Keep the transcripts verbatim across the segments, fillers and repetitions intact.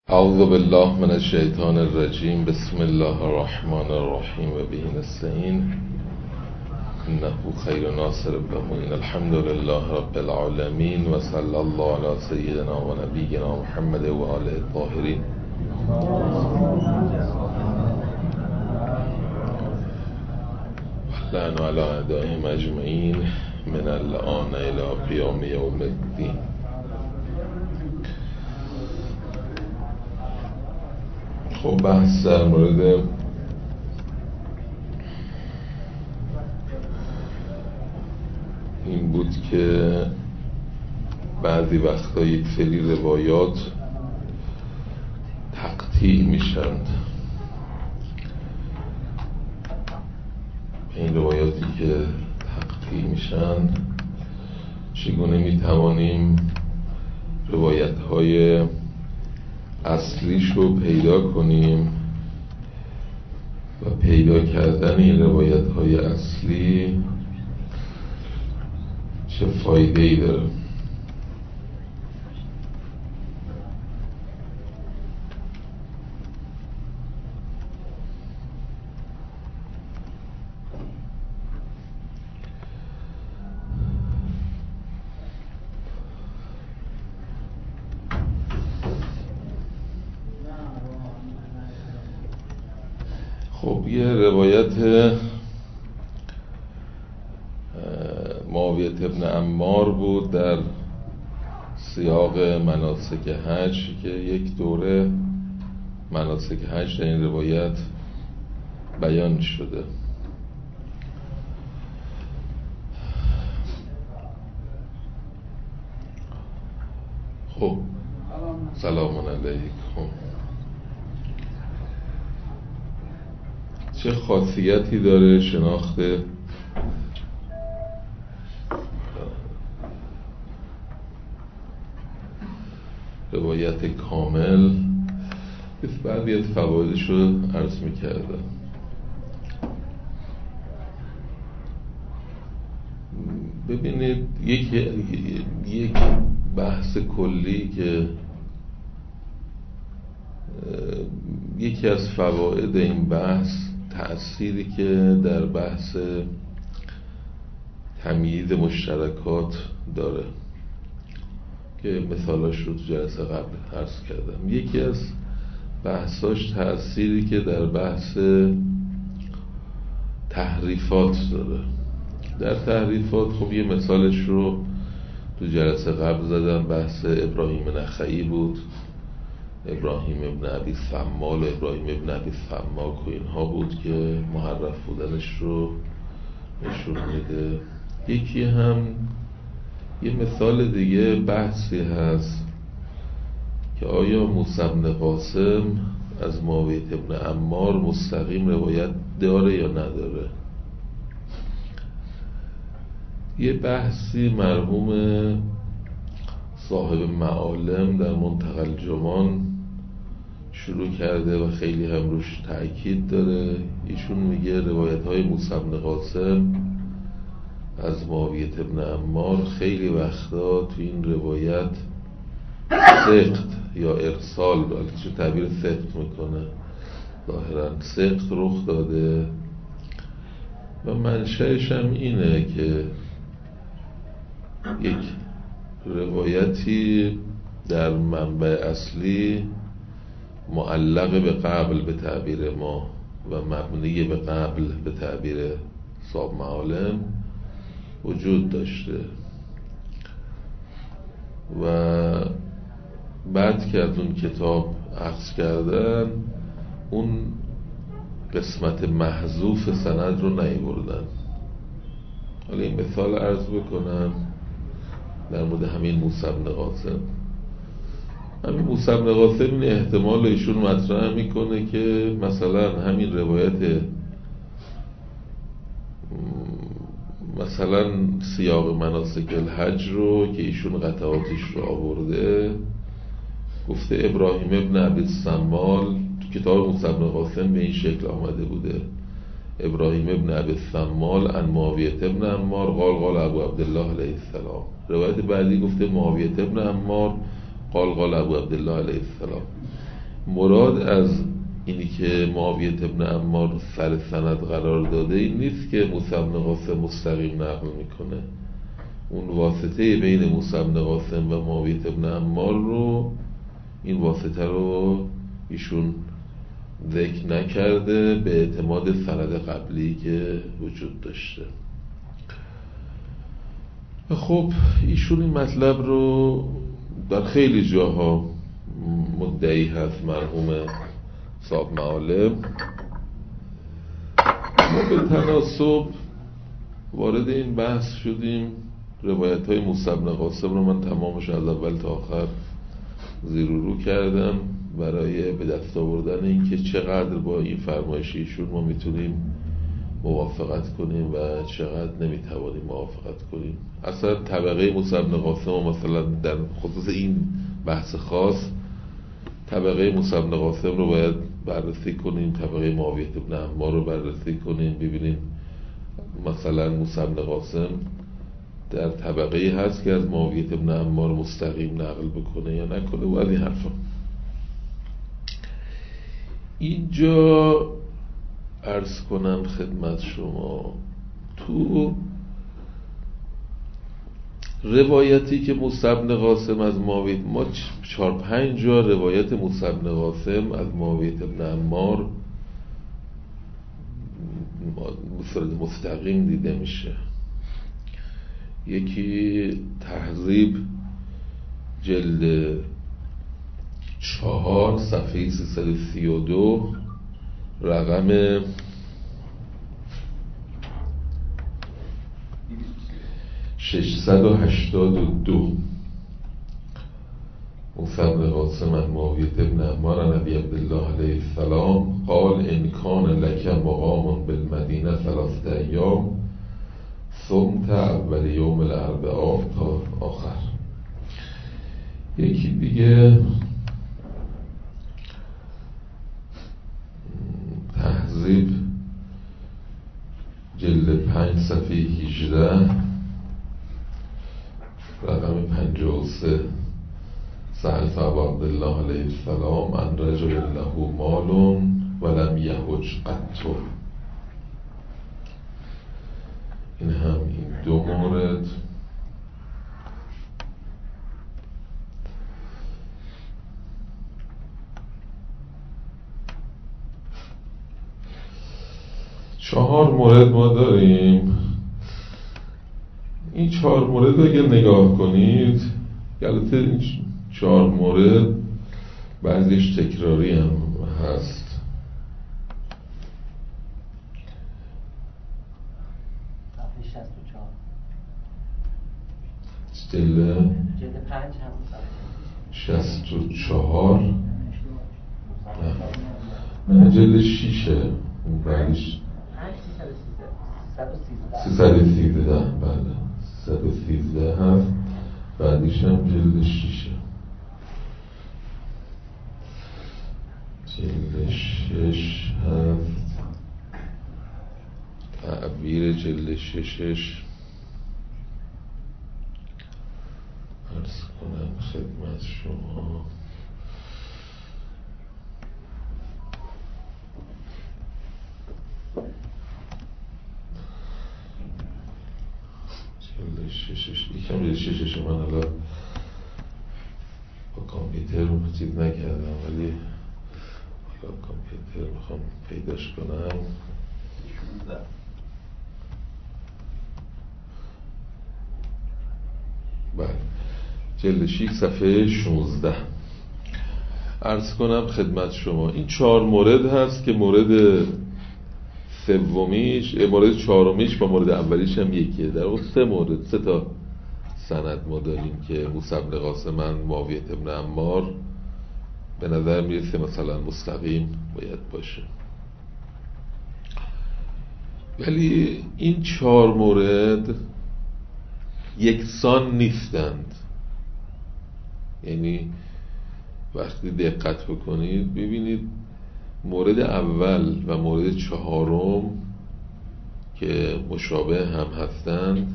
اعوذ بالله من الشیطان الرجیم. بسم الله الرحمن الرحیم و به نستعین انه خیر ناصر و معین. الحمد لله رب العالمین و صلی الله علی سیدنا و نبینا محمد و آله الطاهرین. لعنوا علی اعدائهم اجمعین من الآن الی قیام یوم الدین. خب بحث در مورد این بود که بعضی وقتا یک سری روایات تقطیع میشند. این روایاتی که تقطیع میشن چگونه میتوانیم روایت های اصلیش رو پیدا کنیم و پیدا کردن این روایت های اصلی چه فایده ای داره. خب یه روایت معاویه بن عمار بود در سیاق مناسک حج که یک دوره مناسک حج در این روایت بیان شده. خب سلام علیکم. چه خاصیتی داره شناخت روایت کامل؟ بعضی از فوایدش رو عرض می‌کردم. ببینید یک یک بحث کلی که یکی از فواید این بحث تأثیری که در بحث تمییز مشترکات داره که مثالاش رو تو جلسه قبل عرض کردم. یکی از بحثاش تأثیری که در بحث تحریفات داره. در تحریفات خب یه مثالش رو تو جلسه قبل زدم، بحث ابراهیم نخعی بود، ابراهیم ابن ابی سمال و ابراهیم ابن ابی سماک و اینها بود که محرف بودنش رو نشون میده. یکی هم یه مثال دیگه بحثی هست که آیا موسی بن قاسم از معاویه بن عمار مستقیم روایت داره یا نداره. یه بحثی مرحوم صاحب معالم در منتقى الجمان شروع کرده و خیلی هم روش تأکید داره. ایشون میگه روایت های موسی بن قاسم از معاویه بن عمار خیلی وقتا تو این روایت سقط یا ارسال، چه تعبیر سقط میکنه، ظاهرا سقط رخ داده و منشأش هم اینه که یک روایتی در منبع اصلی معلق به قبل به تعبیر ما و مبنی به قبل به تعبیر صاحب معالم وجود داشته و بعد که از اون کتاب اخذ کردن اون قسمت محذوف سند رو نیاوردن. حالا این مثال عرض بکنم در مورد همین موسی بن قاسم. همین موسی بن قاسم این احتمال ایشون مطرح میکنه که مثلا همین روایت مثلا سیاق مناسک الحج رو که ایشون قطعاتش رو آورده، گفته ابراهیم ابن ابی سمال تو کتاب موسی بن قاسم به این شکل آمده بوده: ابراهیم ابن ابی سمال عن معاویه ابن عمار قال قال ابو عبدالله علیه السلام. روایت بعدی گفته معاویه ابن عمار قال قال ابو عبدالله علیه السلام. مراد از اینی که معاویه ابن عمار رو سر سند قرار داده این نیست که موسی بن قاسم مستقیم نقل میکنه. اون واسطه بین موسی بن قاسم و معاویه ابن عمار رو، این واسطه رو ایشون ذکر نکرده به اعتماد سند قبلی که وجود داشته. خب ایشون این مطلب رو در خیلی جاها مدعی هست مرحوم صاحب معالم. ما به تناسب وارد این بحث شدیم. روایت های موسی بن قاسم رو من تمامش از اول تا آخر زیر و رو کردم برای به دست آوردن این که چقدر با این فرمایش ایشون ما میتونیم موافقت کنیم و چقدر نمیتوانیم موافقت کنیم. اصلا طبقه موسی بن قاسم و مثلا در خصوص این بحث خاص طبقه موسی بن قاسم رو باید بررسی کنیم، طبقه معاویه ابن عمار رو بررسی کنیم، ببینیم مثلا موسی بن قاسم در طبقه هست که از معاویه ابن عمار مستقیم نقل بکنه یا نکنه و از این حرفا. اینجا عرض کنم خدمت شما تو روایتی که موسی بن قاسم از معاویه، ما چهار پنج جا روایت موسی بن قاسم از معاویه ابن عمار مستقیم دیده میشه. یکی تهذیب جلد چهار صفحه سیصد و سی و دو رقم ششصد و هشتاد و دو. موسی بن قاسم عن معاویه ابن عمار عن ابی عبدالله علیه السلام قال ان کان لک مقام بالمدینه ثلاثه ایام صمت اول یوم الاربعاء تا آخر. یکی دیگه تهذیب جلد پنج صفحه هجده رقم پنجاه و سه سألت ابا عبدالله علیه السلام عن رجل له مال ولم یحج قط. این هم این دو مورد. چهار مورد ما داریم. این چهار مورد اگر نگاه کنید، البته این چهار مورد بعضیش تکراری هم هست. جلد شست و چهار نه جلد شیشه بعدش سیصد و سیزده بله سیصد و سیزده هست، بعدش هم جلد شیشه. جلد شش هست تعبیر جلد ششش عرض کنم خدمت شما. جلد ششش یکم جلد ششش من الان با کامپیوتر چیز نکردم ولی با کامپیوتر میخوام پیداش کنم. بله جلد شیش صفحه شانزده. عرض کنم خدمت شما این چهار مورد هست که مورد سومیش مورد چهارمیش با مورد اولیش هم یکیه. در واقع سه مورد سه تا سند ما داریم که موسی بن قاسم عن معاویه ابن عمار به نظر میرسه مثلا مستقیم باید باشه، ولی این چهار مورد یکسان نیستند. یعنی وقتی دقت بکنید ببینید مورد اول و مورد چهارم که مشابه هم هستند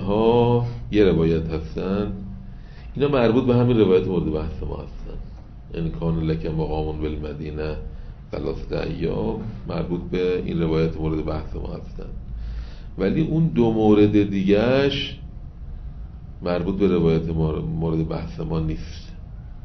اینها یه روایت هستند، اینا مربوط به همین روایت مورد بحث ما هستند. ان کان لک مقام بالمدینه ثلاثه ایام مربوط به این روایت مورد بحث ما هستن، ولی اون دو مورد دیگهش مربوط به روایت مورد بحث ما نیست.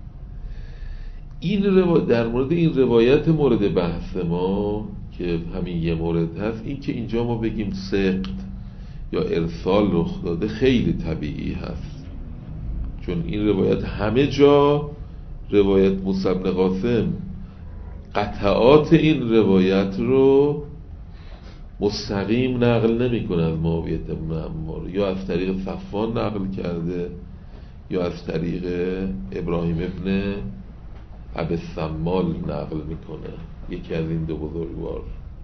این روایت در مورد این روایت مورد بحث ما که همین یه مورد هست، این که اینجا ما بگیم سقط یا ارسال رخ داده خیلی طبیعی هست، چون این روایت همه جا روایت موسی بن قاسم قطعات این روایت رو مستقیم نقل نمی کنه از معاویه بن عمار، یا از طریق صفوان نقل کرده یا از طریق ابراهیم ابن ابی السمال نقل میکنه، یکی از این دو بزرگوار.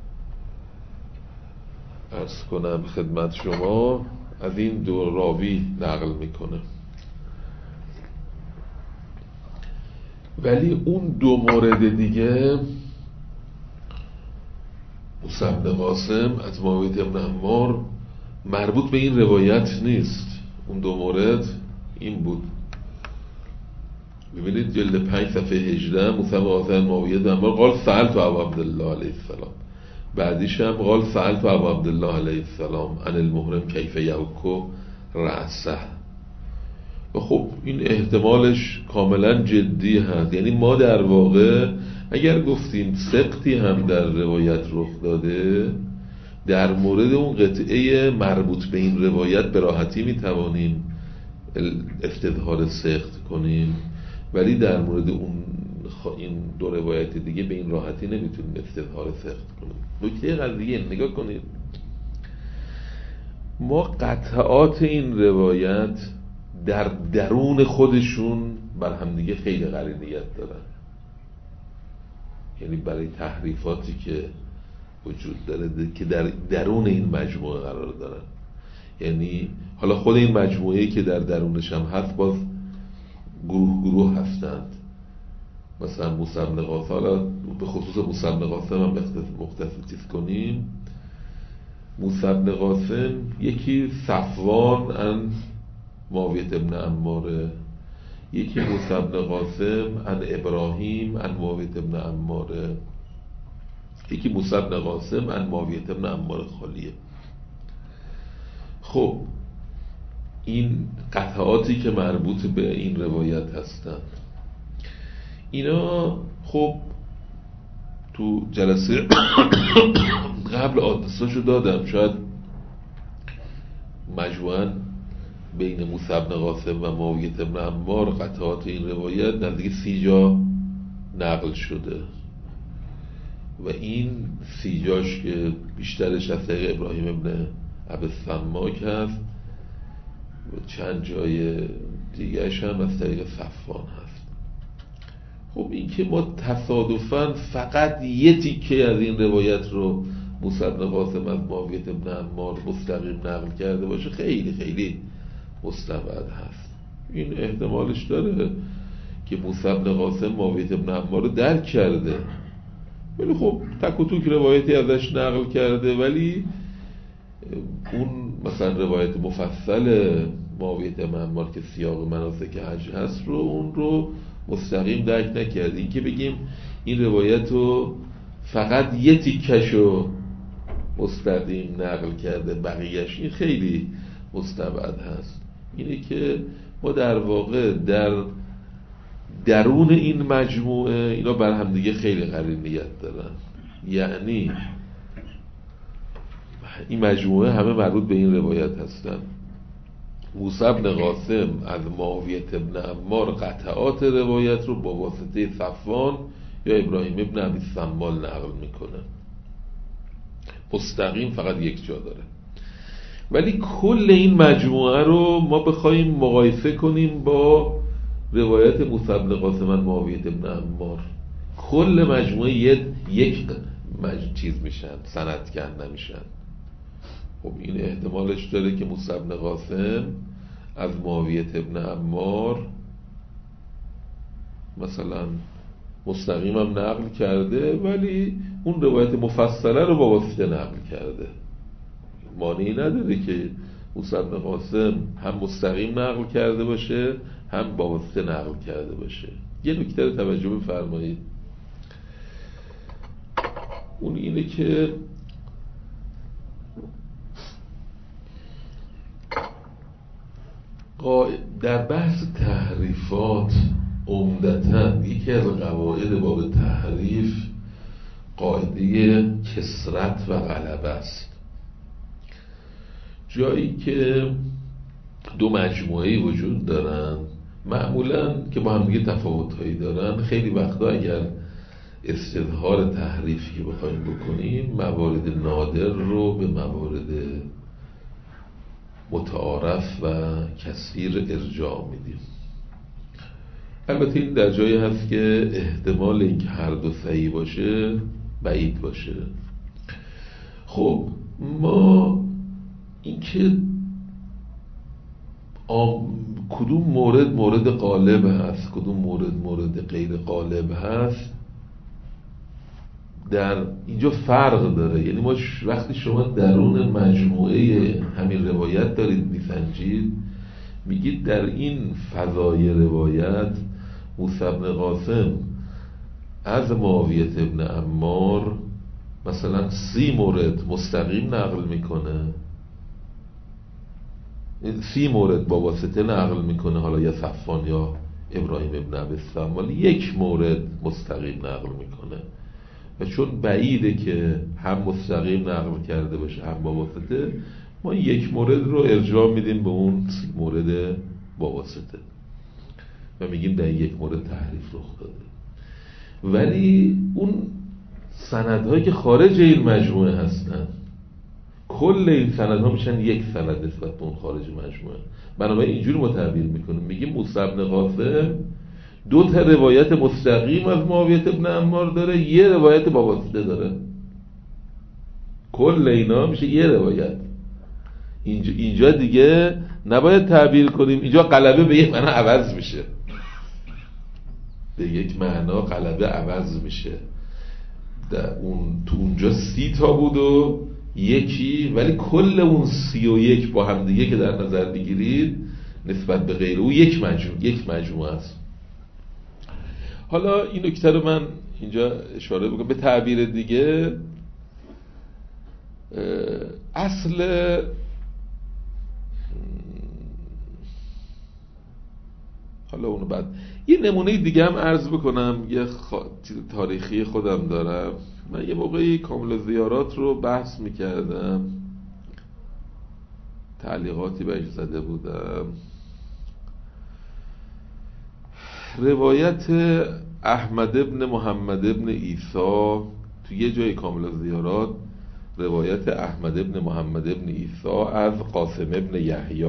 عرض کنم خدمت شما از این دو راوی نقل میکنه. ولی اون دو مورد دیگه موسی بن قاسم از معاویه بن عمار مربوط به این روایت نیست. اون دو مورد این بود، ببینید جلد پنج صفحه هجده موسی بن قاسم معاویه بن عمار قال سألت ابا عبدالله علیه السلام، بعدیش هم قال سألت ابا عبدالله علیه السلام عن المحرم کیف یحک رأسه. و خب این احتمالش کاملا جدی هست، یعنی ما در واقع اگر گفتیم سقطی هم در روایت رخ داده، در مورد اون قطعه مربوط به این روایت به راحتی میتوانیم استظهار سقط کنیم، ولی در مورد اون این دو روایت دیگه به این راحتی نمیتونیم استظهار سقط کنیم. نکته قضیه نگاه کنید، ما قطعات این روایت در درون خودشون بر همدیگه خیلی قرینیت دارن، یعنی برای تحریفاتی که وجود داره که در درون این مجموعه قرار دارن. یعنی حالا خود این مجموعه‌ای که در درونش هم هست باز گروه گروه هستند، مثلا موسی بن قاسم، حالا به خصوص موسی بن قاسم هم مختصر چیز کنیم. موسی بن قاسم یکی صفوان ان معاویه بن عمار، یکی موسی بن قاسم ان ابراهیم ان معاویه بن عمار، یکی موسی بن قاسم ان معاویه بن عمار خالیه. خب این قطعاتی که مربوط به این روایت هستند، اینا خب تو جلسه قبل آدرساشو دادم، شاید مجموعاً بین موسی بن قاسم و معاویه بن عمار قطعات این روایت نزدیک سی جا نقل شده و این سی جاش که بیشترش از طریق ابراهیم ابن ابی السماک هست و چند جای دیگهش هم از طریق صفوان هست. خب این که ما تصادفاً فقط یه تیکه از این روایت رو موسی بن قاسم از معاویه بن عمار مستقیم نقل کرده باشه خیلی خیلی مستبعد هست. این احتمالش داره که موسی بن قاسم معاویه بن عمار رو درک کرده، ولی خب تک و توک روایتی ازش نقل کرده، ولی اون مثلا روایت مفصل معاویه بن عمار که سیاق مناسک حج هست رو اون رو مستقیم درک نکرده. این که بگیم این روایت رو فقط یه تیکشو مستقیم نقل کرده بقیهش، این خیلی مستبعد هست. اینه که ما در واقع در درون این مجموعه اینا بر هم دیگه خیلی قرینیت دارن، یعنی این مجموعه همه مربوط به این روایت هستن. موسی بن قاسم از معاویه بن عمار قطعات روایت رو با واسطه صفوان یا ابراهیم ابن ابی السمال نقل میکنه، مستقیم فقط یک جا داره. ولی کل این مجموعه رو ما بخوایم مقایسه کنیم با روایت موسی بن قاسم از معاویه بن عمار، کل مجموعه یک مج... چیز میشن، سند کن نمیشن. خب این احتمالش داره که موسی بن قاسم از معاویه بن عمار مثلا مستقیم هم نقل کرده، ولی اون روایت مفصله رو با واسطه نقل کرده. مانعی نداره که موسی بن قاسم هم مستقیم نقل کرده باشه هم با واسطه نقل کرده باشه. یه نکته رو توجه بفرمایید، اون اینه که در بحث تحریفات عمدتاً یکی از قواعد باب تحریف قاعده کثرت و غلبه است. جایی که دو مجموعه وجود دارن معمولاً که با هم دیگه تفاوت‌هایی دارن، خیلی وقتا اگر استظهار تحریفی که بخوایم بکنیم موارد نادر رو به موارد متعارف و کثیر ارجاع میدیم. البته این در جایی هست که احتمال اینکه هر دو صحیح باشه بعید باشه. خب ما اینکه کدوم مورد مورد غالب هست کدوم مورد مورد غیر غالب هست در اینجا فرق داره. یعنی ما وقتی شما درون مجموعه همین روایت دارید میسنجید، میگید در این فضای روایت موسی بن قاسم از معاویه ابن عمار مثلا سی مورد مستقیم نقل میکنه، سی مورد با واسطه نقل میکنه، حالا یا صفوان یا ابراهیم ابن ابی السمال یک مورد مستقیم نقل میکنه و چون بعیده که هم مستقیم نقل کرده باشه هم با واسطه، ما یک مورد رو ارجاع میدیم به اون سی مورد با واسطه و میگیم در یک مورد تحریف رخ داده. ولی اون سندهایی که خارج این مجموعه هستن، کل این سندها میشن یک سند نسبت به اون خارج مجموعه. بنابراین اینجوری ما تعبیر میکنیم، میگیم موسی بن قاسم دو تا روایت مستقیم از معاویه ابن عمار داره، یه روایت با واسطه داره، کل اینا میشه یه روایت. اینجا, اینجا دیگه نباید تعبیر کنیم، اینجا غلبه به یک معنا عوض میشه، به یک معنا غلبه عوض میشه. در اون تو اونجا سی تا بود و یکی، ولی کل اون سی و یک با هم دیگه که در نظر بگیرید نسبت به غیر او یک مجموعه یک مجموعه است. حالا این نکته رو من اینجا اشاره بکنم به تعبیر دیگه. اصل حالا اونو بعد یه نمونه دیگه هم عرض بکنم، یه خ... تاریخی خودم دارم. من یه موقعی کامل زیارات رو بحث میکردم، تعلیقاتی بهش زده بودم. روایت احمد ابن محمد ابن عیسی تو یه جای کامل زیارات، روایت احمد ابن محمد ابن عیسی از قاسم ابن یحیی،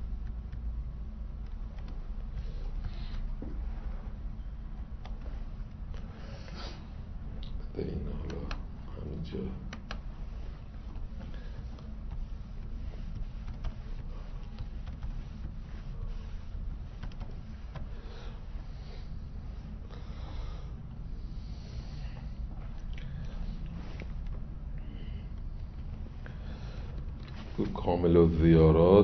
کامل الزیارات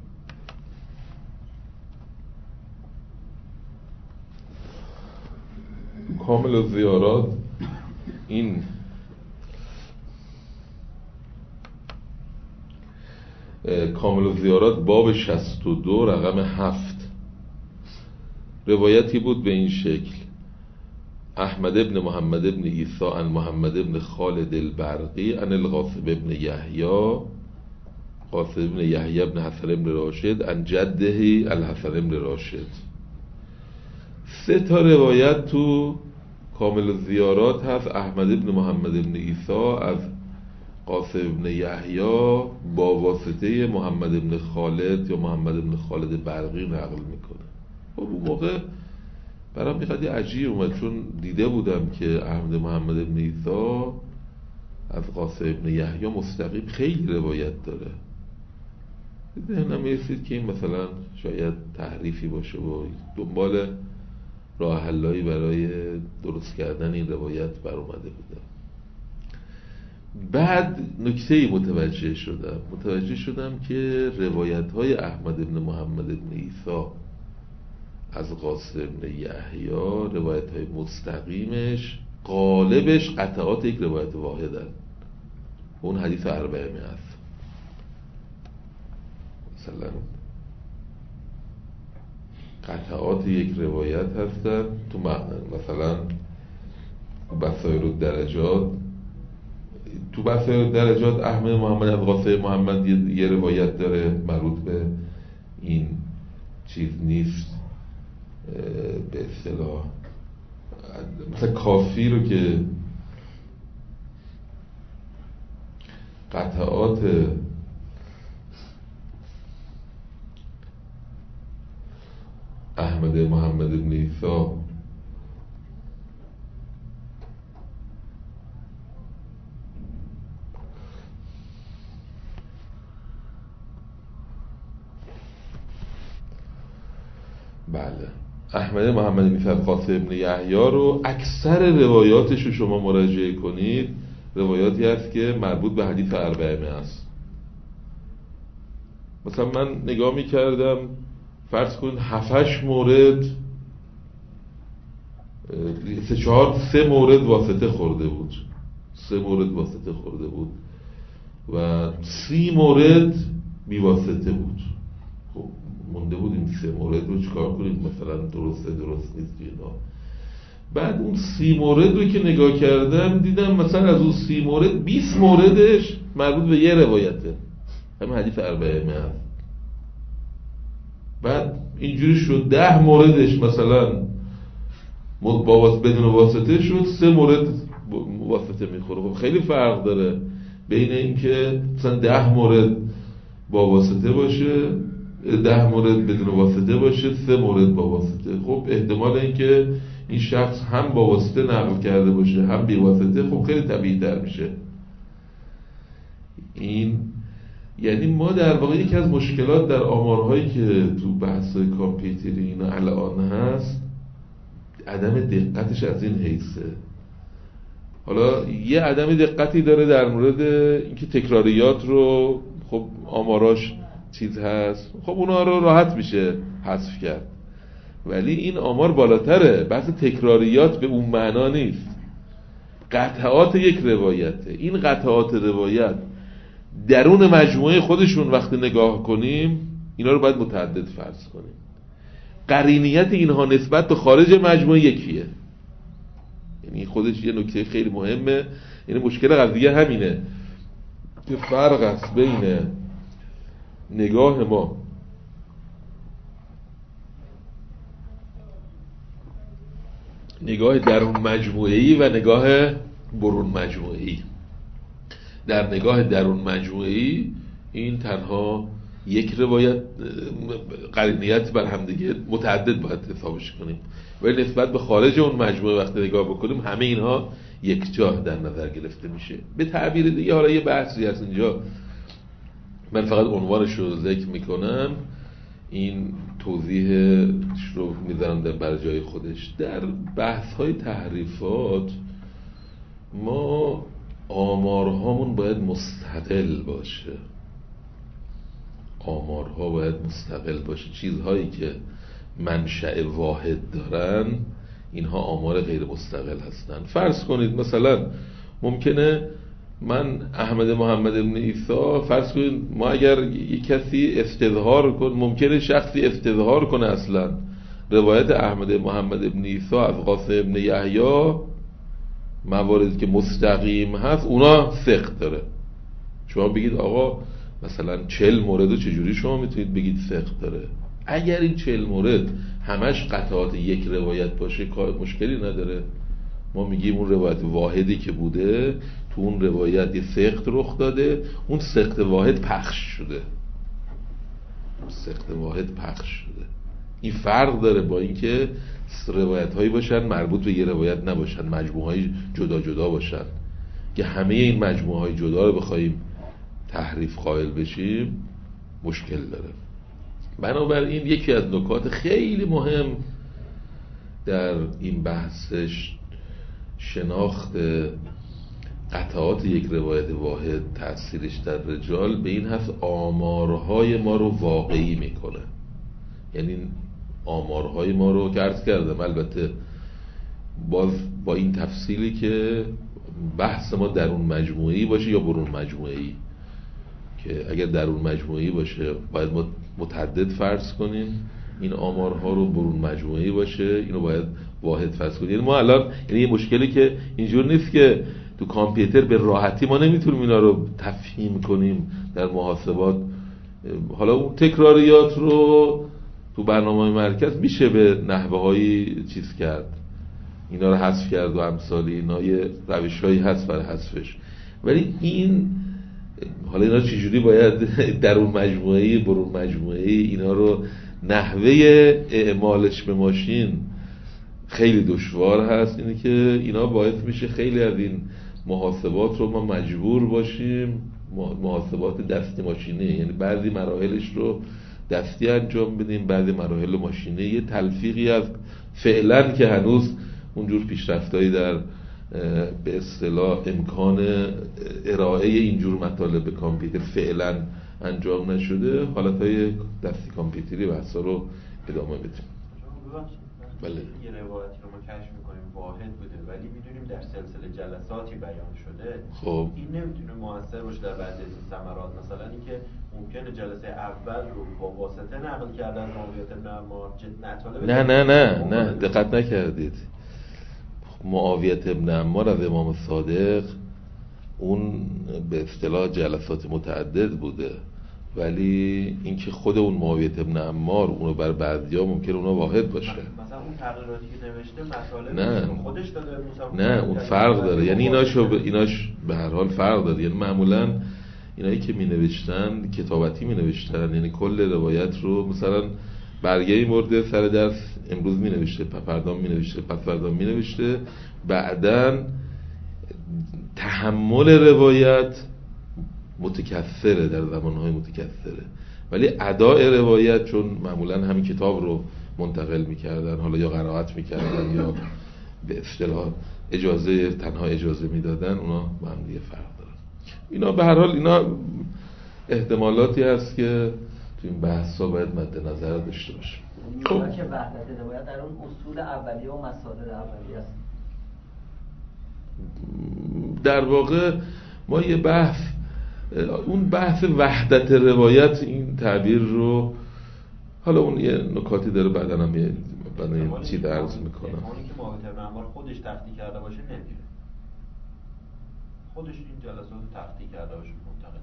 کامل الزیارات این کامل الزیارات باب شصت و دو رقم هفت روایتی بود به این شکل: احمد ابن محمد ابن عیسی عن محمد ابن خالد البرقی عن القاسم ابن یحیی قاسم ابن یحیی ابن حسن ابن راشد عن جده الحسن ابن راشد. سه تا روایت تو کامل الزیارات هست. احمد ابن محمد ابن عیسی از قاسم ابن یحیی با واسطه محمد ابن خالد یا محمد ابن خالد برقی نقل میکنه. خب اون موقع برام میخواد عجیب اومد، چون دیده بودم که احمد محمد ابن عیسی از قاسم ابن یحیی مستقیم خیلی روایت داره. ذهنم میرسید که این مثلا شاید تحریفی باشه و دنبال راه حلایی برای درست کردن این روایت بر اومده بودم. بعد نکته‌ای متوجه شدم متوجه شدم که روایت های احمد ابن محمد ابن عیسی از قاسم بن یحیی روایت های مستقیمش غالبش قطعات یک روایت واحدن. اون حدیث اربعه می هست. مثلا قطعات یک روایت هستن تو مثلا بصائر الدرجات. تو بصائر الدرجات احمد محمد از قاسم محمد یه, یه روایت داره مربوط به این چیز نیست، به اصطلاح مثلا کافی رو که قطعات احمد محمد بن عیسی بله احمد محمد بن عیسی قاسم بن یحیی رو اکثر روایاتش رو شما مراجعه کنید روایاتی هست که مربوط به حدیث اربعه است. مثلا من نگاه می کردم فرض کنید هفتش مورد سه چهار سه مورد واسطه خورده بود سه مورد واسطه خورده بود و سی مورد بی واسطه بود. خب مونده بود این سه مورد رو چکار کنید، مثلا درسته درست نیست اینا. بعد اون سی مورد رو که نگاه کردم دیدم مثلا از اون سی مورد بیست موردش مربوط به یه روایته، همین حدیث اربعه هست. بعد اینجوری شد ده موردش مثلا با بدون واسطه شد، سه مورد واسطه میخوره. خب خیلی فرق داره بین اینکه مثلا ده مورد با واسطه باشه، ده مورد بدون واسطه باشه، سه مورد با واسطه. خب احتمال اینکه این شخص هم با واسطه نقل کرده باشه هم بی واسطه خب خیلی طبیعی تر میشه. این یعنی ما در واقع یکی از مشکلات در آمارهایی که تو بحث‌های کامپیوتری اینا الان هست عدم دقتش از این حیثه. حالا یه عدم دقتی داره در مورد اینکه تکراریات رو خب آماراش چیز هست، خب اونا رو راحت میشه حذف کرد، ولی این آمار بالاتره. بحث تکراریات به اون معنا نیست، قطعات یک روایته. این قطعات روایت درون مجموعه خودشون وقتی نگاه کنیم اینا رو باید متعدد فرض کنیم. قرینیت اینها نسبت به خارج مجموعه یکیه. یعنی خودش یه نکته خیلی مهمه. یعنی مشکل قضیه همینه که فرق است بین نگاه ما نگاه درون مجموعه‌ای و نگاه برون مجموعه‌ای. در نگاه درون مجموعه‌ای این تنها یک روایت قرینیت بر هم دیگه متعدد باید حسابش کنیم، ولی نسبت به خارج اون مجموعه وقتی نگاه بکنیم همه اینها یک جا در نظر گرفته میشه. به تعبیر دیگه حالا یه بحثی هست اینجا، من فقط عنوانش رو ذکر میکنم، این توضیحش رو میذارم در بر جای خودش. در بحث های تحریفات ما آمارهامون باید مستقل باشه، آمارها باید مستقل باشه. چیزهایی که منشأ واحد دارن اینها آمار غیر مستقل هستن. فرض کنید مثلا ممکنه من احمد محمد بن عیسی، فرض کنید ما اگر یک کسی استظهار کنه، ممکنه شخصی استظهار کنه اصلا روایت احمد محمد بن عیسی از قاسم بن یحیی مواردی که مستقیم هست اونا ثقل داره. شما بگید آقا مثلا چهل مورد رو چجوری شما میتونید بگید ثقل داره؟ اگر این چهل مورد همش قطعات یک روایت باشه کار مشکلی نداره. ما میگیم اون روایت واحدی که بوده تو اون روایت یه سقط رخ داده، اون سقط واحد پخش شده، سقط واحد پخش شده. این فرق داره با اینکه روایت هایی باشن مربوط به یه روایت نباشن، مجموعه های جدا جدا باشن، که همه این مجموعه های جدا رو بخوایم تحریف قائل بشیم مشکل داره. بنابراین یکی از نکات خیلی مهم در این بحثش شناخت قطعات یک روایت واحد تأثیرش در رجال به این هست آمارهای ما رو واقعی میکنه. یعنی آمارهای ما رو که عرض کردم، البته باز با این تفصیلی که بحث ما درون مجموعی باشه یا برون مجموعی، که اگر درون مجموعی باشه باید متعدد فرض کنیم، این آمارها رو برون مجموعی باشه اینو باید واحد فرض کنیم. یعنی ما الان یعنی یه مشکلی که اینجور نیست که تو کامپیوتر به راحتی ما نمیتونیم اینا رو تفهیم کنیم در محاسبات. حالا اون تکراریات رو تو برنامه مرکز میشه به نحوه هایی چیز کرد، اینا رو حذف کرد و امثالی اینا، یه روش هایی هست برای حذفش. ولی این حالا اینا چجوری باید درون مجموعه‌ای برون مجموعه‌ای اینا رو نحوه اعمالش به ماشین خیلی دشوار هست. اینه که اینا باعث میشه خیلی از این محاسبات رو ما مجبور باشیم محاسبات دستی ماشینی، یعنی بعضی مراحلش رو دستی انجام بدیم، بعضی مراحل ماشینی. یه تلفیقی از فعلا که هنوز اونجور پیشرفتایی در به اصطلاح امکان ارائه اینجور مطالب به کامپیوتر فعلا انجام نشده، حالتهای دستی کامپیوتری بحثا رو ادامه بدیم. بله. یه روایتی رو ما کشف میکنیم واحد بوده ولی میدونیم در سلسله جلساتی بیان شده، خب این نمیتونه موثر باشه در بعضی از ثمرات. مثلا اینکه ممکنه جلسه اول رو با واسطه نقل کردن معاویه بن عمار مطالب نه نه نه نه دقت نکردید. معاویه بن عمار از امام صادق اون به اصطلاح جلسات متعدد بوده، ولی اینکه خود اون معاویه بن عمار اونو بر بعضیا ممکنه اونا واحد باشه. مثلا اون تغییراتی که نوشته مطالب نه خودش داده نه اون فرق داره، یعنی ایناشو ب... ایناش به هر حال فرق داره. یعنی معمولا اینایی که می نوشتن کتابتی می نوشتن، یعنی کل روایت رو مثلا برگه مورد سر درس امروز می نوشته، فردا می نوشته، پس فردا می نوشته، بعدن تحمل روایت متکثره در زمانهای متکثره، ولی اداء روایت چون معمولا همین کتاب رو منتقل میکردن، حالا یا قرائت میکردن یا به اصطلاح اجازه تنها اجازه میدادن، اونا با هم دیگه فرق دارن. اینا به هر حال اینا احتمالاتی هست که تو این بحثا باید مد نظر داشته باشیم. خب که وحدت روایت در اون اصول اولیه و مصادر اولیه است. در واقع ما یه بحث اون بحث وحدت روایت این تعبیر رو حالا اون یه نکاتی داره بعدن هم یه بعدن چی درز میکنم. اونی که معاویه بن عمار خودش تخطی کرده باشه نمیره، خودش این جلسات رو تخطی کرده باشه منتقل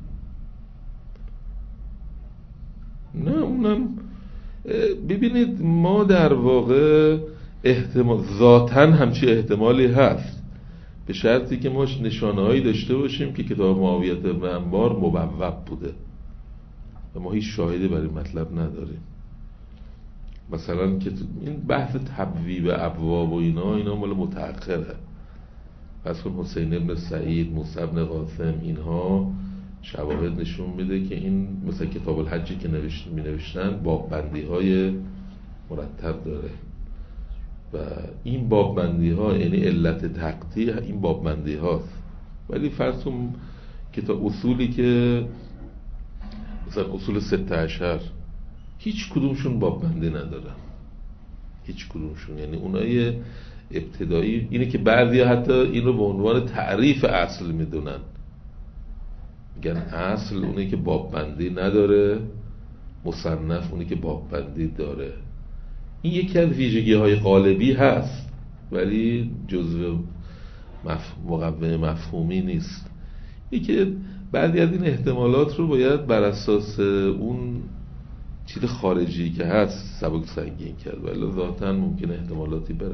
کرده. نه اونم ببینید ما در واقع احتمال ذاتن همچی احتمالی هست، به شرطی که ما نشانه‌هایی داشته باشیم که کتاب معاویه بن عمار مبوب بوده و ما هیچ شاهدی برای مطلب نداریم. مثلا که این بحث تبویب ابواب و اینا اینا مال متأخره. پس کن حسین بن سعید، موسی بن قاسم، اینها شواهد نشون میده که این مثلا کتاب الحجی که نوشت می نوشتن باب بندی های مرتب داره و این باب بندی ها یعنی علت تقطیع این باب بندی هاست. ولی فرض کن کتاب اصولی که مثلا اصول سته عشر هیچ کدومشون باب بندی ندارن، هیچ کدومشون. یعنی اونای ابتدایی اینه که بعضی حتی این رو به عنوان تعریف اصل میدونن، میگن اصل اونی که باب بندی نداره، مصنف اونی که باب بندی داره. این یکی از ویژگی های قالبی هست ولی جزء مف... مقوم مفهومی نیست. یکی بعضی از این احتمالات رو باید بر اساس اون چیز خارجی که هست سبک سنگین کرد، ولی ذاتاً ممکنه احتمالاتی بره.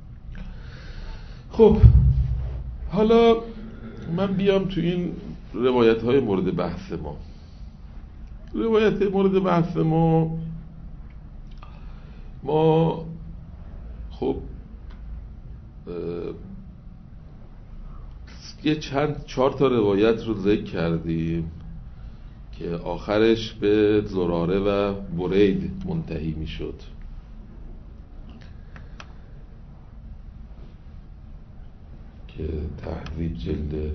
خب حالا من بیام تو این روایت های مورد بحث ما. روایت مورد بحث ما ما خب یه چند چهار تا روایت رو ذکر کردیم که آخرش به زراره و برید منتهی می شد که تهذیب جلد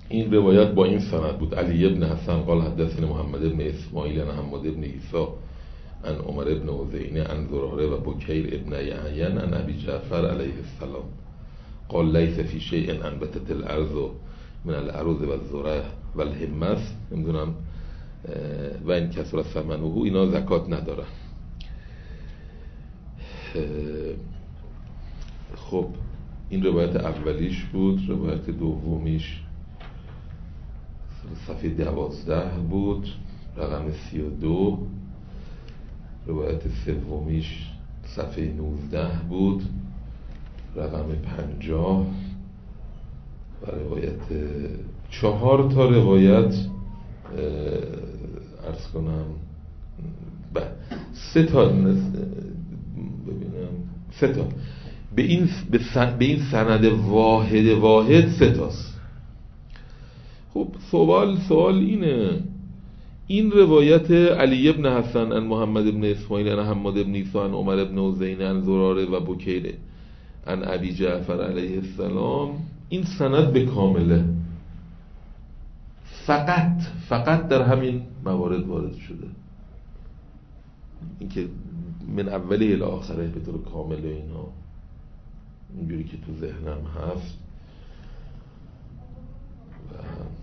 این روایت با این سند بود: علی ابن حسن قال حدثنا محمد ابن اسماعیل عن حماد ابن عیسی عن عمر ابن عزینه عن زراره و بکیر ابن یحیی عن ابی جعفر علیه السلام قال لیس فی شیء انبتت الارض من الارض و الزرع و الحمص، نمیدونم و این کسر ثمنه، اینا زکات ندارن. خب این روایت اولیش بود. روایت دومیش صفحه دوازده بود، رقم سی و دو. روایت سومیش صفحه نوزده بود، رقم پنجاه. و روایت چهار تا روایت عرض کنم ب... سه تا ببینم سه تا به این به, سن... به این سند واحد واحد سه تاست. خب سوال سوال اینه، این روایت علی ابن حسن عن محمد ابن اسماعیل عن حماد ابن عیسی عن عمر ابن عزینه عن زراره و بکیر عن ابی جعفر علیه السلام، این سند به کامله فقط فقط در همین موارد وارد شده. اینکه من اوله الی آخره به طور کامل اینا اینجوری که تو ذهنم هست و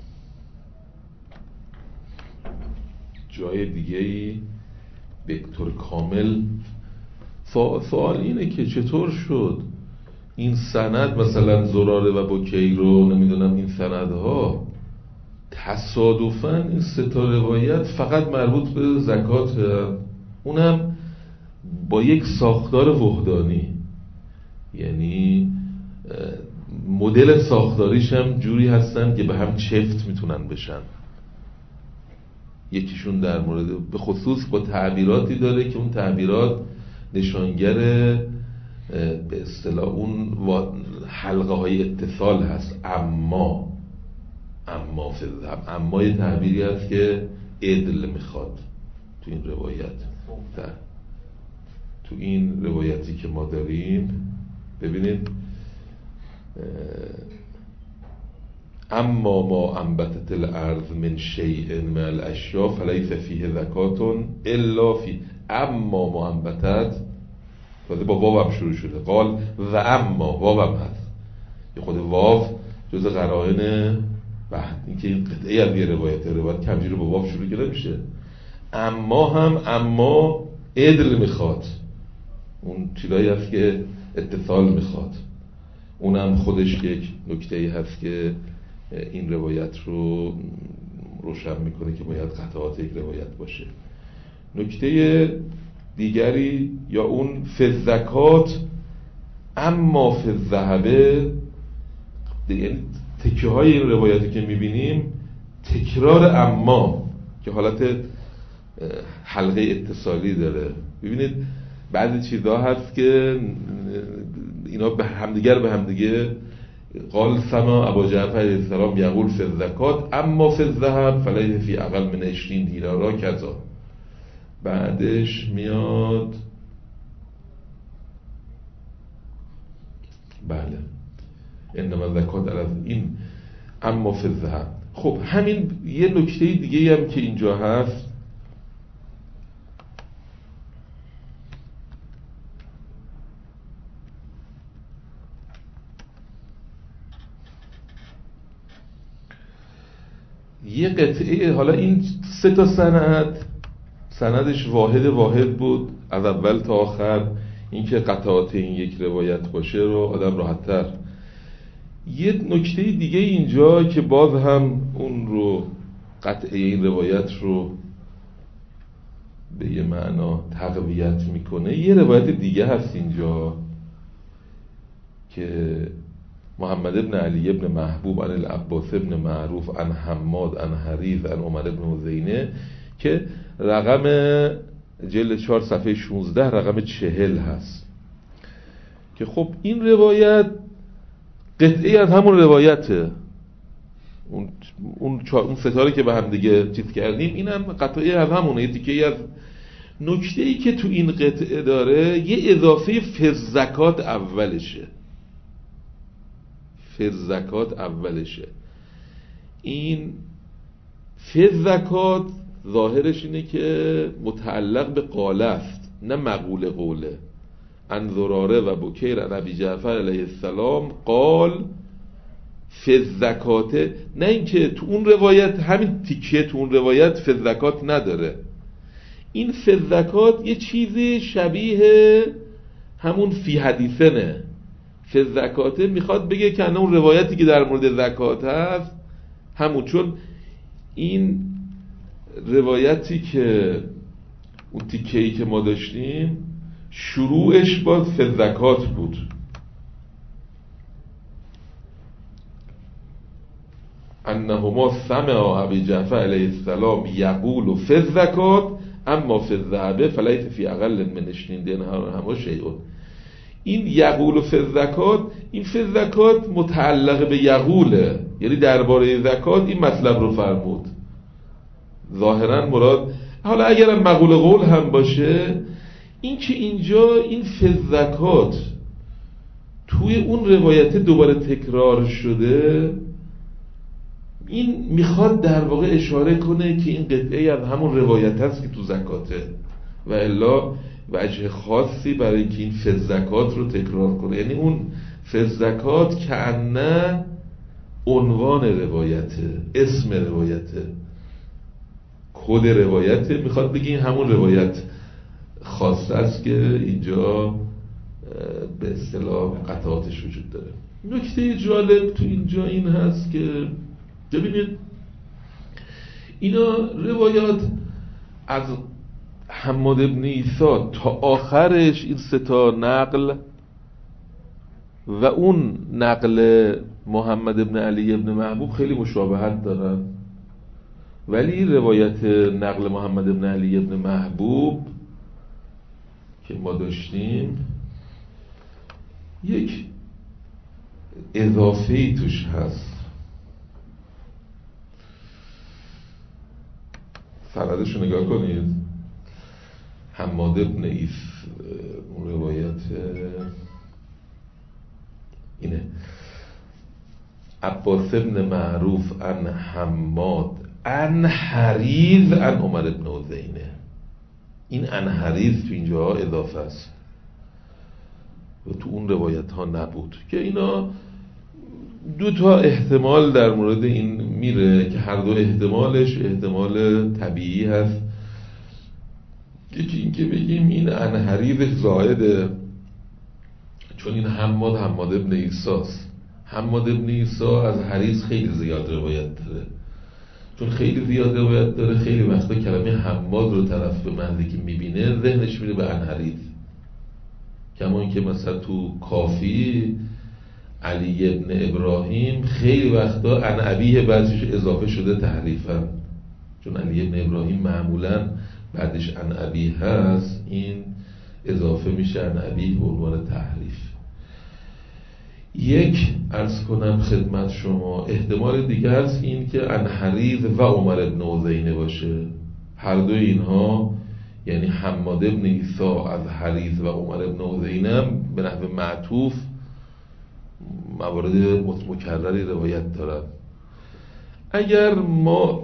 جای دیگه‌ای به طور کامل. سوال اینه که چطور شد این سند مثلا زراره و بکیر رو نمیدونم این سندها تصادفاً این سه تا روایت فقط مربوط به زکات، اونم با یک ساختار وحدانی، یعنی مدل ساختاریش هم جوری هستن که به هم چفت میتونن بشن. یکیشون در مورد به خصوص با تعبیراتی داره که اون تعبیرات نشانگر به اصطلاح اون حلقه های اتصال هست. اما اما فضل اما یه تعبیری هست که عدل میخواد تو این روایت. در تو این روایتی که ما داریم ببینید، اما ما انبتت الارض من شیء من الاشیاء فلیس فیه زکات الا فی، اما ما انبتت تازه با واو هم شروع شده، قال و اما واو هم هست، یه خود واو جز قرائن بعد اینکه این قطعه از یه روایت روایت کمجی رو با واو شروع کرده میشه. اما هم اما عدل میخواد، اون چیزایی هست که اتصال میخواد، اونم خودش یک نکته‌ای هست که این روایت رو روشن میکنه که باید قطعات یک روایت باشه. نکته دیگری یا اون فزکات اما فالذهبه، یعنی تکه های این روایتی که میبینیم تکرار اما که حالت حلقه اتصالی داره. ببینید بعضی چیزها هست که اینا به همدیگر به همدیگه، قال سما ابو جعفر علیه السلام یقول فی الزکات اما فی الذهب فلیس فی اقل من عشرین دینارا کذا. بعدش میاد بله انما زکات علی این اما فی الذهب. خب همین یه نکته دیگه هم که اینجا هست، یه قطعه، حالا این سه تا سند سندش واحد واحد بود از اول تا آخر، این که قطعات این یک روایت باشه رو آدم راحت‌تر. یه نکته دیگه اینجا که باز هم اون رو قطعه این روایت رو به یه معنا تقویت میکنه، یه روایت دیگه هست اینجا که محمد ابن علی ابن محبوب عن العباس ابن معروف عن حماد عن حریز عن عمر ابن عزینه که رقم جلد چهار صفحه شانزده رقم چهل هست، که خب این روایت قطعی از همون روایته، اون اون اون ستاره که به هم دیگه چیز کردیم اینم قطعی از همونه. یه تیکه‌ای از نکته‌ای که تو این قطعه داره یه اضافه فزکات اولشه، فزکات اولشه، این فی زکات ظاهرش اینه که متعلق به قاله است نه مقول قوله. عن زراره و بکیر عن ابی جعفر علیه السلام قال فی زکات، نه اینکه تو اون روایت همین تیکه تو اون روایت فی زکات نداره. این فی زکات یه چیزی شبیه همون فی حدیثه نه. فی زکات میخواد بگه که اون روایتی که در مورد زکات هست همون، چون این روایتی که اون تیکه‌ای که ما داشتیم شروعش با فی زکات بود. انهما سمع ابی جعفر علیه السلام یقول فی الزکات اما فی الذهب فلیس فی اقل من عشرین درهم شیء. این یقول فی الزکات، این فی الزکات متعلق به یقوله، یعنی درباره زکات این مطلب رو فرمود. ظاهرا مراد، حالا اگرم مقول قول هم باشه، این که اینجا این فی الزکات توی اون روایت دوباره تکرار شده، این میخواد در واقع اشاره کنه که این قطعه از همون روایت هست که تو زکاته، و الا وجه خاصی برای اینکه این فی الزکات رو تکرار کنه، یعنی اون فی الزکات کأنه عنوان روایته، اسم روایته، کد روایته، میخواد بگه این همون روایت خاص است که اینجا به اصطلاح قطعاتش وجود داره. نکته جالب تو اینجا این هست که ببینید اینا روایات از حماد ابن عیسی تا آخرش این سه تا نقل و اون نقل محمد ابن علی ابن محبوب خیلی مشابهت دارن، ولی روایت نقل محمد ابن علی ابن محبوب که ما داشتیم یک اضافه‌ای توش هست. سندش رو نگاه کنید. حماد ابن عیسی، اون روایت اینه: عباس ابن معروف عن حماد عن حریز عن عمر ابن عزینه. این عن حریز تو اینجا اضافه است و تو اون روایت ها نبود، که اینا دو تا احتمال در مورد این میره که هر دو احتمالش احتمال طبیعی هست. یکی این که بگیم این عن حریز زائده، چون این حماد حماد ابن عیسی است. حماد ابن عیسی از حریز خیلی زیاد روایت داره، چون خیلی زیاد روایت داره خیلی وقتا کلمه حماد رو طرف به محضی که میبینه ذهنش میره به عن حریز. کما این که مثلا تو کافی علی ابن ابراهیم خیلی وقتا عن ابیه بعدش اضافه شده تحریفا، چون علی ابن ابراهیم معمولا بعدش عن ابی هست، این اضافه میشه عن ابی به عنوان تحریف. یک عرض کنم خدمت شما احتمال دیگه هست این که عن حریز و عمر ابن عزینه باشه. هر دو اینها یعنی حماد ابن عیسی از حریز و عمر ابن عزینه به نحو معطوف موارد مکرری روایت دارد. اگر ما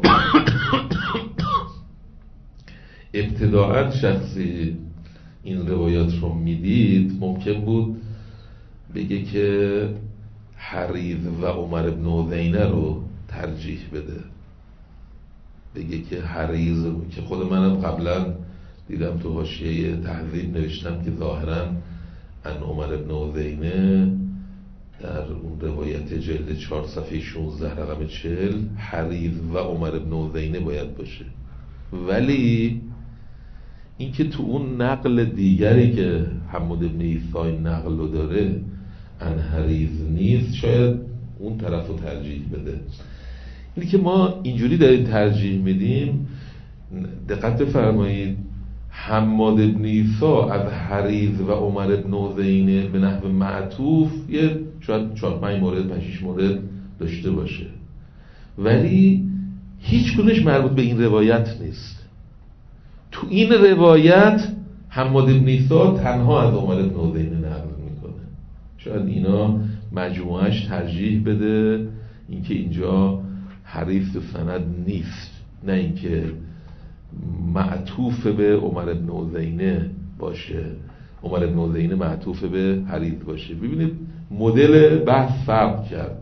ابتداعا شخصی این روایات رو میدید ممکن بود بگه که حریز و عمر ابن عزینه رو ترجیح بده، بگه که حریز، که خود منم قبلا دیدم تو حاشیه تهذیب نوشتم که ظاهرا ان عمر ابن عزینه در اون روایت جلد چهار صفحه شانزده رقم چهل حریز و عمر ابن عزینه باید باشه، ولی اینکه تو اون نقل دیگری که حماد ابن عیسی نقل رو داره ان حریز نیست، شاید اون طرف رو ترجیح بده. اینی که ما اینجوری داریم ترجیح میدیم، دقت بفرمایید حماد ابن عیسی از حریز و عمر ابن عزینه به نحو معطوف یه شاید چهار پنج مورد پنج شش مورد داشته باشه، ولی هیچ کدومش مربوط به این روایت نیست. تو این روایت حماد ابن عیسی تنها از عمر ابن عزینه نقل میکنه. شاید اینا مجموعش ترجیح بده اینکه اینجا حریف سند نیست، نه اینکه معطوف به عمر بن عزینه باشه، عمر بن عزینه معطوف به حریف باشه. ببینید مدل بحث فرق کرد،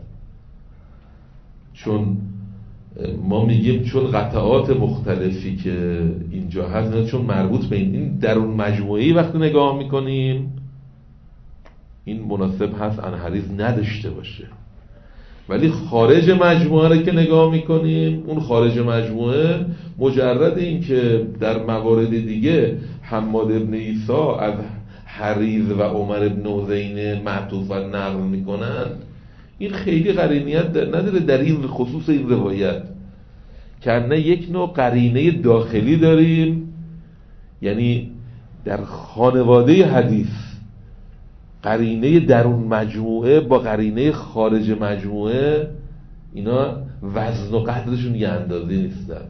چون ما میگیم چون قطعات مختلفی که اینجا هست، نه چون مربوط به این, این در اون مجموعه‌ای وقتی نگاه میکنیم این مناسب هست انحریز نداشته باشه، ولی خارج مجموعه رو که نگاه میکنیم اون خارج مجموعه مجرد این که در موارد دیگه حماد ابن عیسی از حریز و عمر ابن عزینه معطوف و نقل میکنن، این خیلی قرینیت نداره در این خصوص این روایت، که نه یک نوع قرینه داخلی داریم، یعنی در خانواده حدیث قرینه درون مجموعه با قرینه خارج مجموعه اینا وزن و قدرشون یه اندازه نیستن.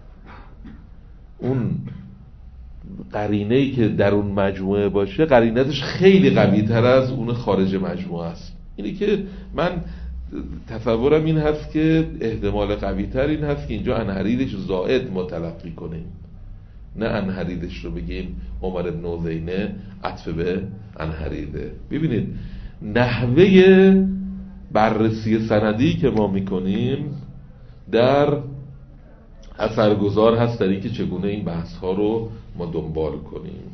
اون قرینه‌ای که درون مجموعه باشه قرینتش خیلی قوی تر از اون خارج مجموعه است. اینی که من تصورم این هست که احتمال قوی تر این هست که اینجا انحریدش زائد ما تلقی کنیم، نه انحریدش رو بگیم عمر بن عزینه عطف به انحریده. ببینید نحوه بررسی سندی که ما میکنیم در اثرگذار هست در این که چگونه این بحث ها رو ما دنبال کنیم.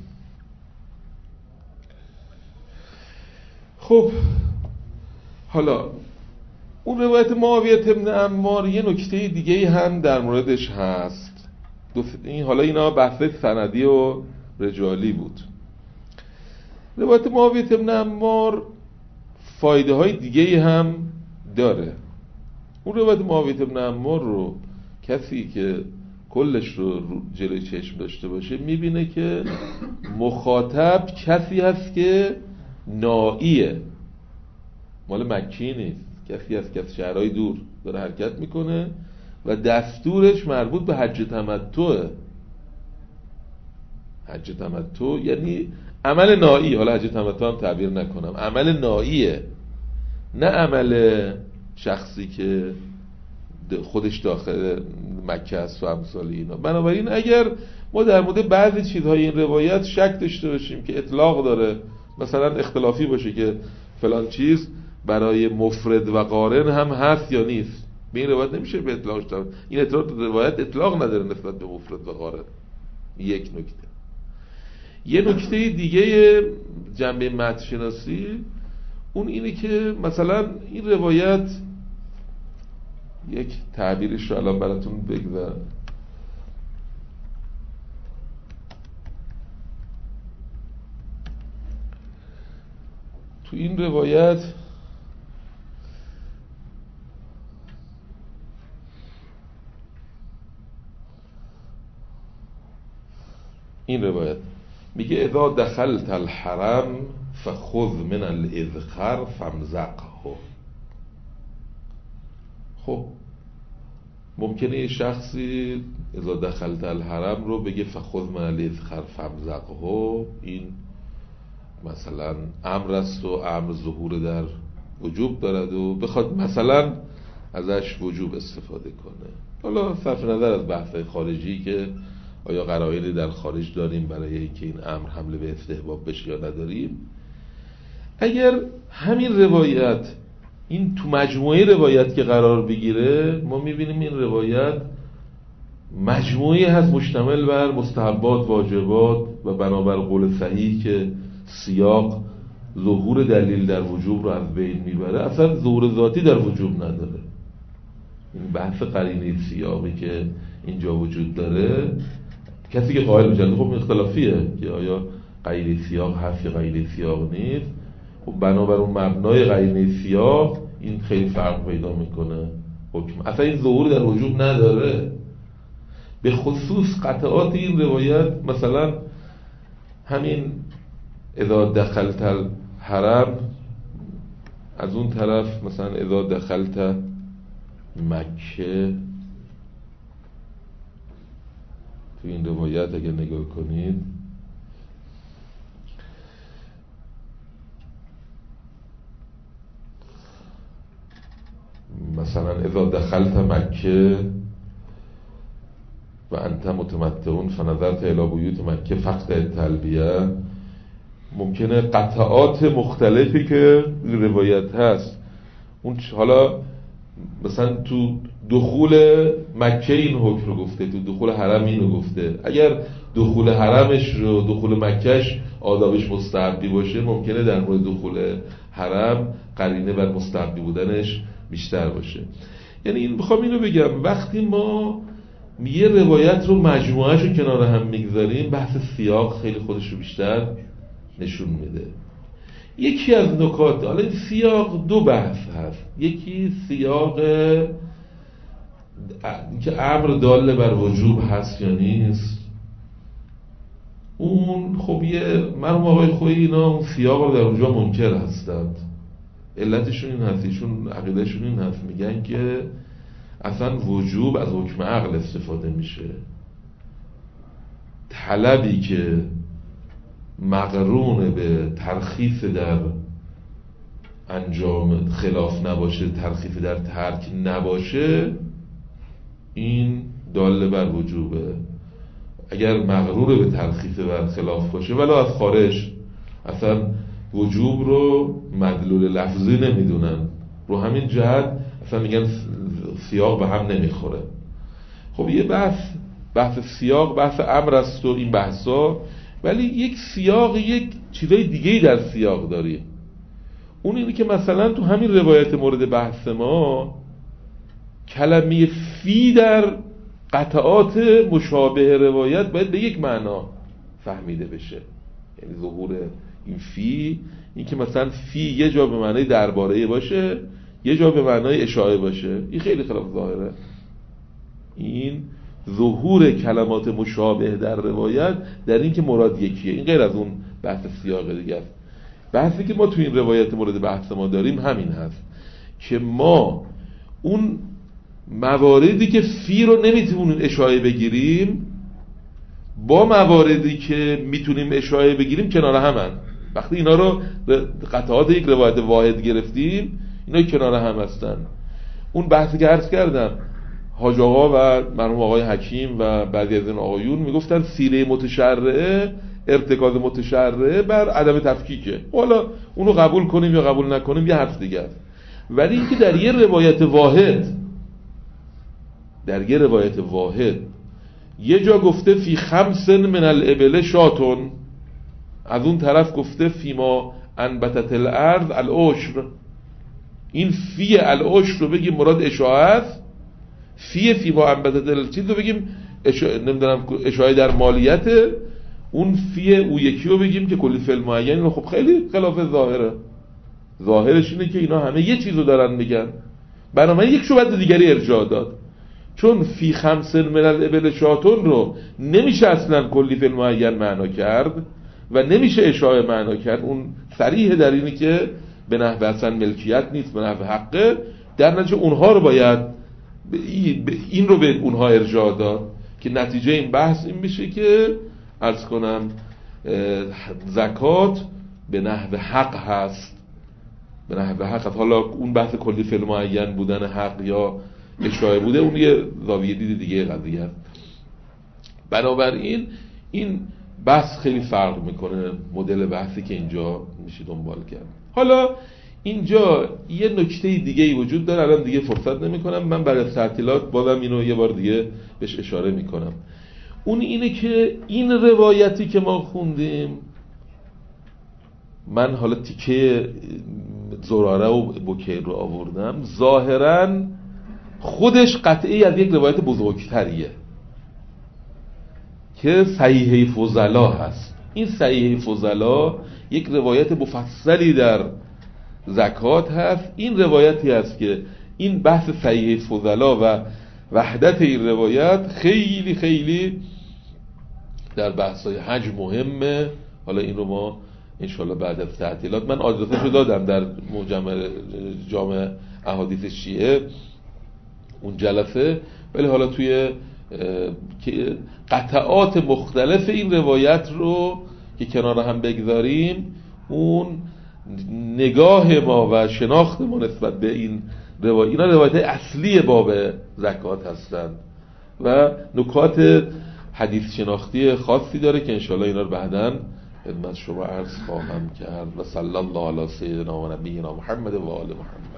خب حالا اون روایت معاویه بن عمار یه نکته دیگه هم در موردش هست. این حالا اینا بحث سندی و رجالی بود. روایت معاویه بن عمار فایده های دیگه هم داره. اون روایت معاویه بن عمار رو کسی که کلش رو جلوی چشم داشته باشه میبینه که مخاطب کسی هست که نائیه، مال مکی نیست، کسی هست که از شهرهای دور داره حرکت میکنه و دستورش مربوط به حج تمتعه. حج تمتع یعنی عمل نائی، حالا حج تمتع هم تعبیر نکنم، عمل نائیه، نه عمل شخصی که خودش داخل مکه است و امثال اینا. بنابراین اگر ما در مورد بعضی چیزهای این روایت شک داشته باشیم که اطلاق داره، مثلا اختلافی باشه که فلان چیز برای مفرد و قارن هم هست یا نیست، به این روایت نمیشه به اطلاقش داد. این اطلاق روایت اطلاق نداره نسبت به مفرد و قارن. یک نکته. یه نکته دیگه جنبه متن شناسی اون اینه که مثلا این روایت یک تعبیرش رو الان براتون بگذارم. تو این روایت این روایت میگه اذا دخلت الحرم فخذ من الاذخر فامزقه. خب ممکنه یه شخصی اذا دخلت الحرم رو بگه فخذ من الاذخر فامزقه، این مثلا امر است و امر ظهور در وجوب دارد و بخواد مثلا ازش وجوب استفاده کنه. حالا صرف نظر از بحث خارجی که آیا قرائنی در خارج داریم برای اینکه این امر حمله به استحباب بشه یا نداریم، اگر همین روایت این تو مجموعه روایت که قرار بگیره ما میبینیم این روایت مجموعه هست مشتمل بر مستحبات، واجبات و بنابر قول صحیح که سیاق ظهور دلیل در وجوب رو از بین میبره، اصلا ظهور ذاتی در وجوب نداره. این بحث قرینه سیاقی که اینجا وجود داره کسی که قائل میشه خب اختلافیه که آیا قرینه سیاق هست یا قرینه سیاق نیست. خب بنابر اون مبنای قرینه سیاق این خیلی فرق پیدا میکنه حکم، اصلا این ظهور در وجوب نداره. به خصوص قطعات این روایت مثلا همین اذا دخلت الحرم، از اون طرف مثلا اذا دخلت مکه، تو این روایت اگر نگاه کنید مثلا اذا دخلت مکه و انت متمتعون فنظرت الی بیوت مکه فقط التلبیه، ممکنه قطعات مختلفی که روایت هست اون حالا مثلا تو دخول مکه این حکم رو گفته، تو دخول حرم این رو گفته، اگر دخول حرمش رو دخول مکهش آدابش مستحبی باشه ممکنه در مورد دخول حرم قرینه بر مستحبی بودنش بیشتر باشه. یعنی این بخوام اینو بگم وقتی ما یه روایت رو مجموعهش رو کنار هم میگذاریم بحث سیاق خیلی خودش رو بیشتر نشون میده. یکی از نکات، حالا این سیاق دو بحث هست، یکی سیاق که امر دال بر وجوب هست یا نیست، اون خب یه مرحوم آقای خویی اینا اون سیاق رو در اونجا منکر هستند. علتشون این هست، ایشون عقیدهشون این هست، میگن که اصلا وجوب از حکم عقل استفاده میشه، طلبی که مقرون به ترخیص در انجام خلاف نباشه، ترخیص در ترک نباشه، این دال بر وجوبه. اگر مقرون به ترخیص بر خلاف باشه ولی از خارج اصلا وجوب رو مدلول لفظی نمیدونن، رو همین جهت اصلا میگن سیاق به هم نمیخوره. خب یه بحث بحث سیاق بحث امر است و این بحثا، ولی یک سیاق یک چیزای دیگه‌ای در سیاق داریم. اون اینه که مثلا تو همین روایت مورد بحث ما کلمه فی در قطعات مشابه روایت باید به یک معنا فهمیده بشه. یعنی ظهور این فی، این که مثلا فی یه جا به معنای درباره باشه یه جا به معنای اشاعه باشه، این خیلی خلاف ظاهره. این ظهور کلمات مشابه در روایت در این که مراد یکیه، این غیر از اون بحث سیاق دیگه است. بحثی که ما تو این روایت مورد بحث ما داریم همین هست که ما اون مواردی که فی رو نمیتونیم اشاعه بگیریم با مواردی که میتونیم اشاعه بگیریم کنار همن. وقتی اینا رو قطعات یک روایت واحد گرفتیم اینا کنار هم هستن. اون بحثی که عرض کردم حاج آقا و مرحوم آقای حکیم و بعضی از این آقایون میگفتن سیره متشرعه ارتکاز متشرعه بر عدم تفکیکه، حالا اونو قبول کنیم یا قبول نکنیم یه حرف دیگه است. ولی اینکه در یه روایت واحد در یه روایت واحد یه جا گفته فی خمس من الابل شاتون، از اون طرف گفته فی ما انبتت الارض العشر، این فی العشر رو بگیم مراد اشاعه است، فی فی ما انبتت الچیز رو بگیم اشاعه نمیدونم اشاعه در مالیته، اون فی او یکی رو بگیم که کلی فعل معین رو. خب خیلی خلاف ظاهره. ظاهرش اینه که اینا همه یه چیزو دارن میگن، بنابراین یک شبهه دیگری ارجاع داد، چون فی خمس من الابل شاتون رو نمیشه اصلا کلی فعل معین معنا کرد و نمیشه اشاعه معنا کرد. اون صریح در اینه که به نحو اصلا ملکیت نیست، به نحو حقه، در نتیجه اونها رو باید این رو به اونها ارجاع داد که نتیجه این بحث این میشه که عرض کنم زکات به نحو حق هست، به نحو حق هست. حالا اون بحث کلی فعل معین بودن حق یا اشاعه بوده اون یه زاویه دید دیگه قضیه است. بنابراین این بحث خیلی فرق میکنه مدل بحثی که اینجا میشه دنبال کرد. حالا اینجا یه نکته دیگه ای وجود داره، الان دیگه فرصت نمیکنم، من برای تعطیلات بازم اینو یه بار دیگه بهش اشاره میکنم. اون اینه که این روایتی که ما خوندیم، من حالا تیکه زراره و بکیر رو آوردم، ظاهراً خودش قطعی از یک روایت بزرگتریه که صحیحه فضلا هست. این صحیحه فضلا یک روایت مفصلی در زکات هست. این روایتی هست که این بحث صحیحه فضلا و وحدت این روایت خیلی خیلی در بحث‌های حج مهمه. حالا این رو ما انشالله بعد از تعطیلات، من آدرسش رو دادم در مجمع جامع احادیث شیعه اون جلسه، ولی حالا توی قطعات مختلف این روایت رو که کنار هم بگذاریم، اون نگاه ما و شناخت ما نسبت به این روایت اینا روایت اصلی باب زکات هستند و نکات حدیث شناختی خاصی داره که انشاءالله اینا رو بعداً خدمت شما عرض خواهم کرد. و صلی الله علی سیدنا و نبینا محمد و آل محمد.